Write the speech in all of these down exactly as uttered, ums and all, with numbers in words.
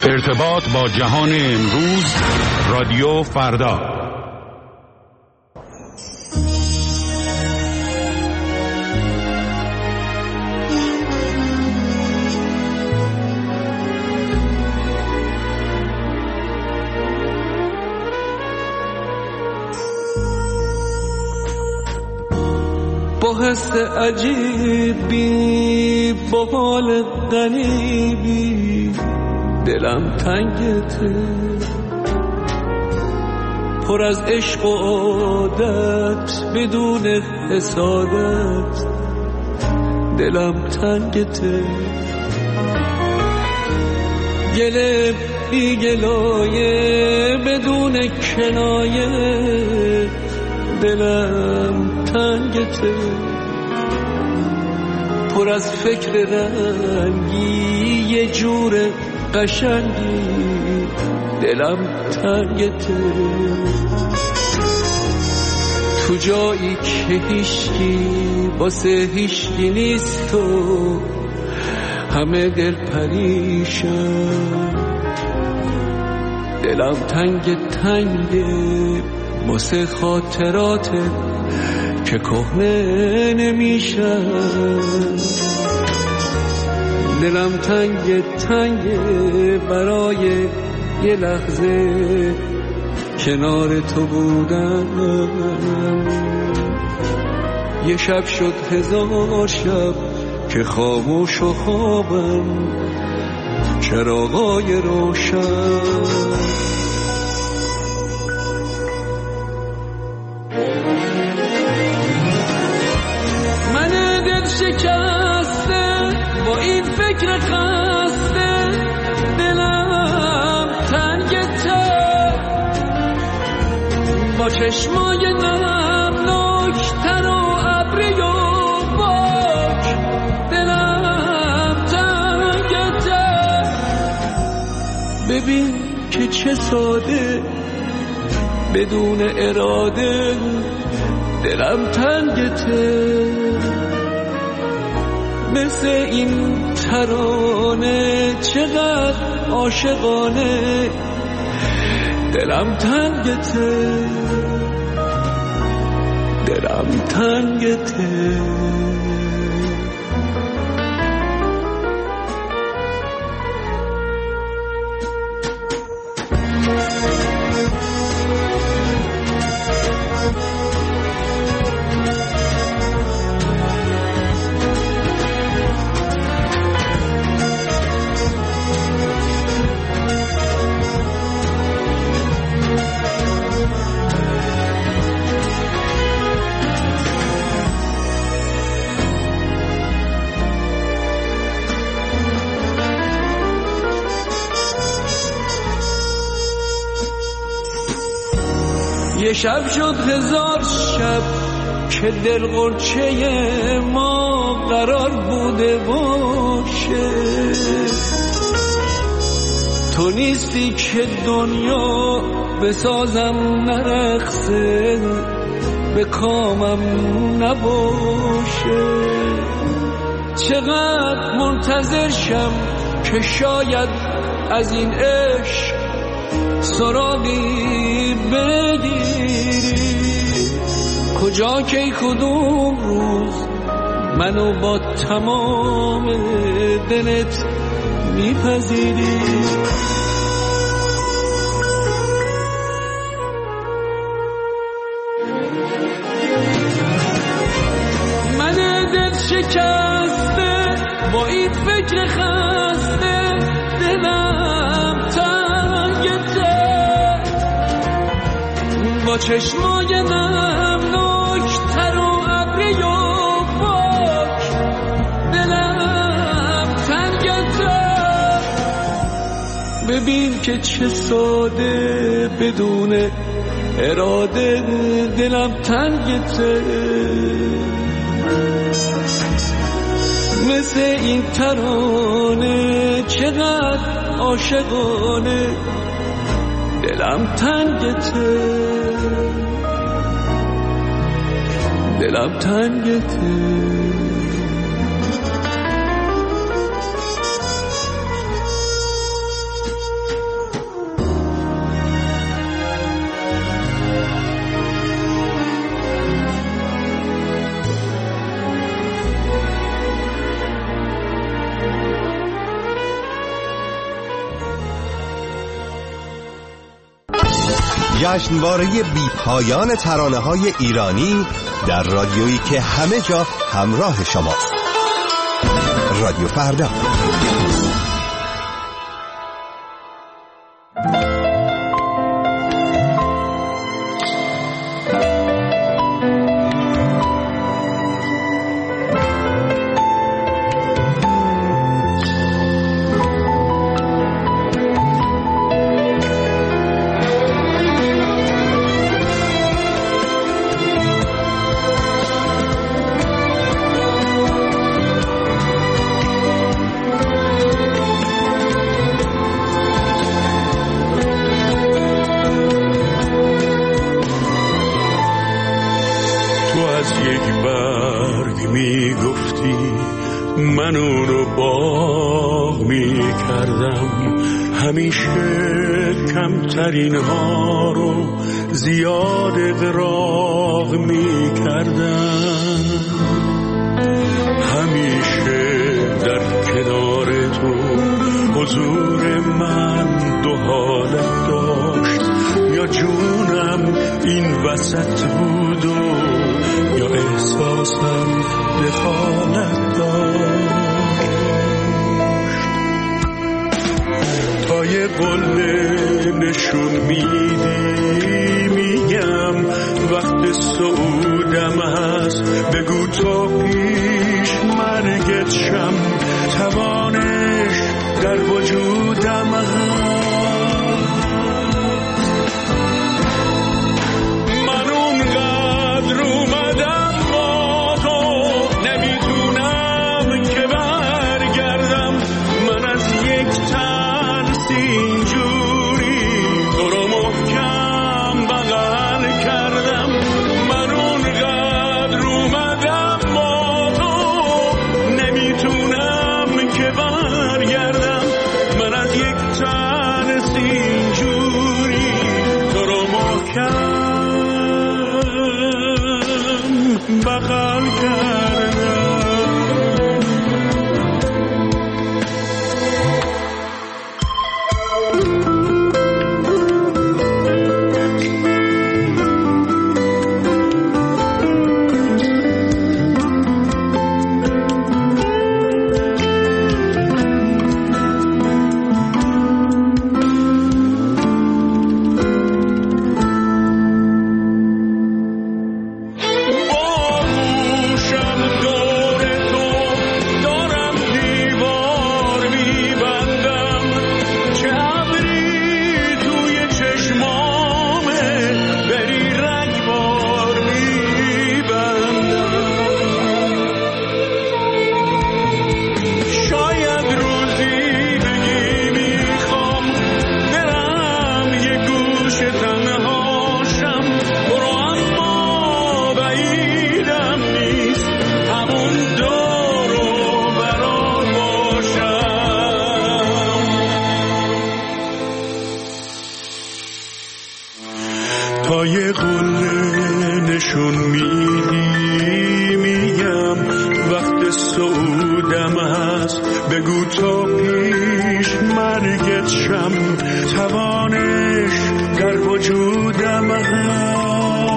ارتباط با جهان امروز، رادیو فردا. با حس عجیبی، با حال غریبی، دلم تنگته، پر از عشق و عادت بدون حسادت، دلم تنگته، گله بی گلایه بدون کنایه، دلم تنگته، پر از فکر رنگی یه جور قشنگی، دلم تنگته، تو جایی که هیچکی واسه هیچکی نیست و همه دل پریشن، دلم تنگ تنگه واسه خاطراته که کهنه نمیشن، دلم تنگ تنگ برای یه لحظه کنار تو بودم، یه شب شد هزار شب که خاموش و خوابم چراغای روشن. شکسته با این فکر خسته، دلم تنگته، با چشمای نمناک تر و ابری و باک، دلم تنگته، ببین که چه ساده بدون اراده، دلم تنگته، مثل این ترانه چقدر عاشقانه، دلم تنگته، دلم تنگته. یه شب شد هزار شب که دل غرچه ما قرار بوده باشه، تو نیستی که دنیا بسازم نرقصه، به کامم نباشه، چقدر منتظر شم که شاید از این عشق سراغی بگیری، کجا کی کدوم روز منو با تمام دلت میپذیری. من دل شکسته با این فکر خسته، دلم تنگته، با چشمای نمناک تر و ابری و باک، دلم تنگته، ببین که چه ساده بدون اراده، دلم تنگته، مثل این ترانه چقدر عاشقانه، دلم تنگته، دلم تنگته. جشنواره بی پایان ترانه‌های ایرانی در رادیویی که همه جا همراه شماست. رادیو فردا. من اون رو باغ می کردم، همیشه کمترین ها رو زیاد اغراق می کردم، همیشه در کنار تو حضور من دو حالت داشت، یا جونم این وسط بود و یا احساسم دخالت داشت. تا یه قله نشون میدی میگم وقت صعودم هست، بگو تا پیش مرگت شم، توانش در وجودم هست. بغل کردم تا یه قله نشون میدی میگم وقت صعودم هست، بگو تا پیش مرگت شم، توانش در وجودم هست.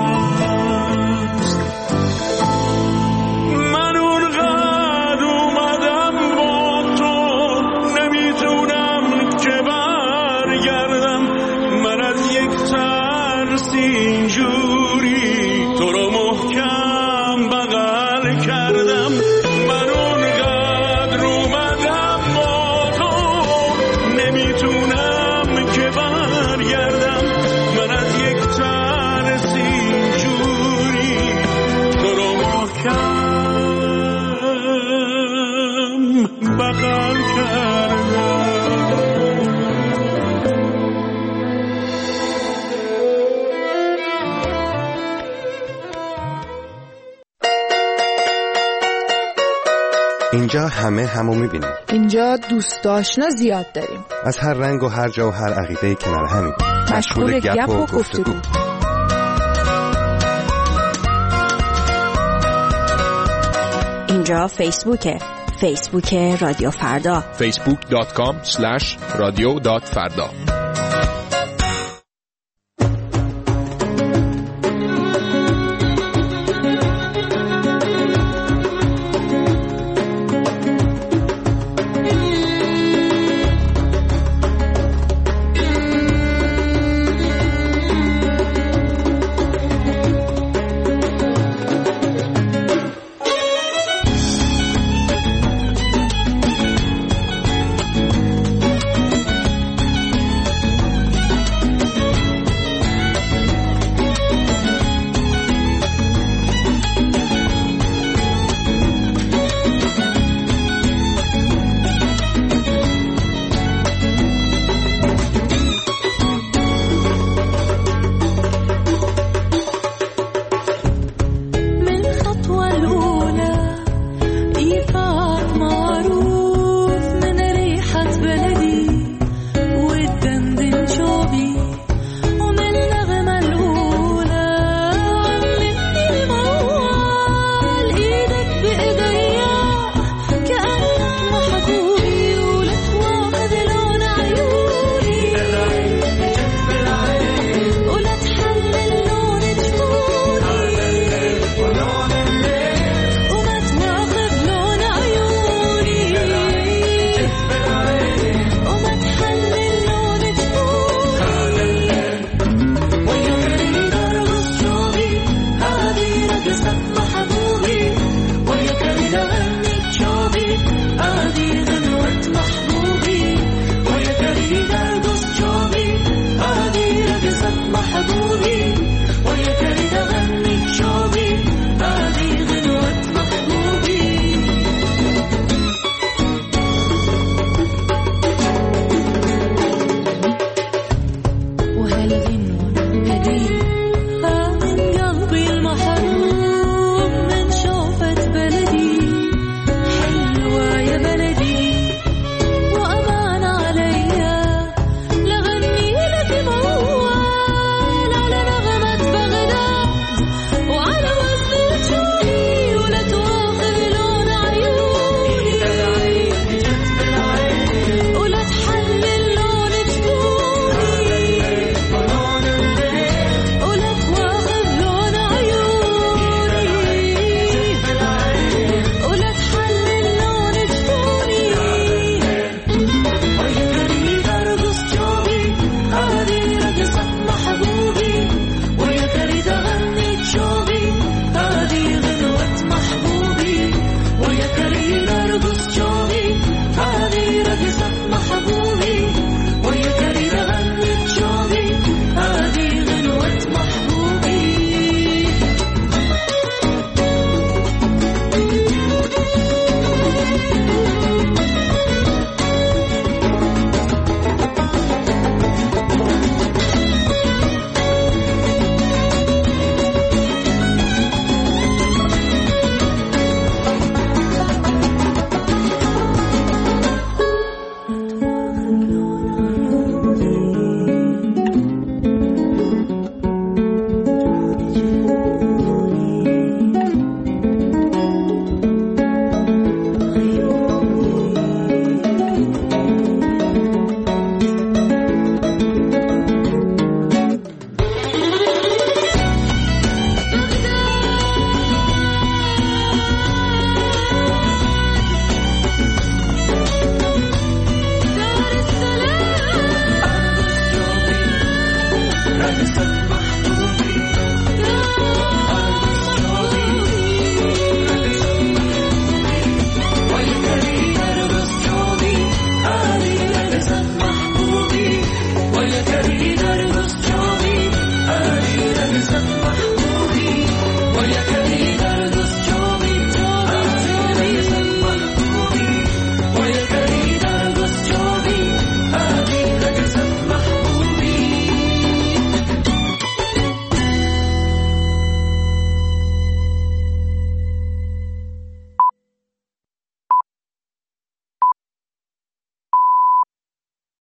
من اونقدر اومدم با تو نمیتونم که برگردم، من از یک ترس اینجوری تو رو محکم بغل کردم. من اونقدر اومدم با تو نمیتونم که برگردم، من از یک ترس اینجوری تو رو محکم بغل کردم. اینجا همه همو میبینیم. اینجا دوست آشنا زیاد داریم، از هر رنگ و هر جا و هر عقیده کنار همیم، مشغول گپ و گفتگو. اینجا فیسبوکه، فیسبوک رادیو فردا، فیسبوک دات کام اسلش رادیو دات فردا.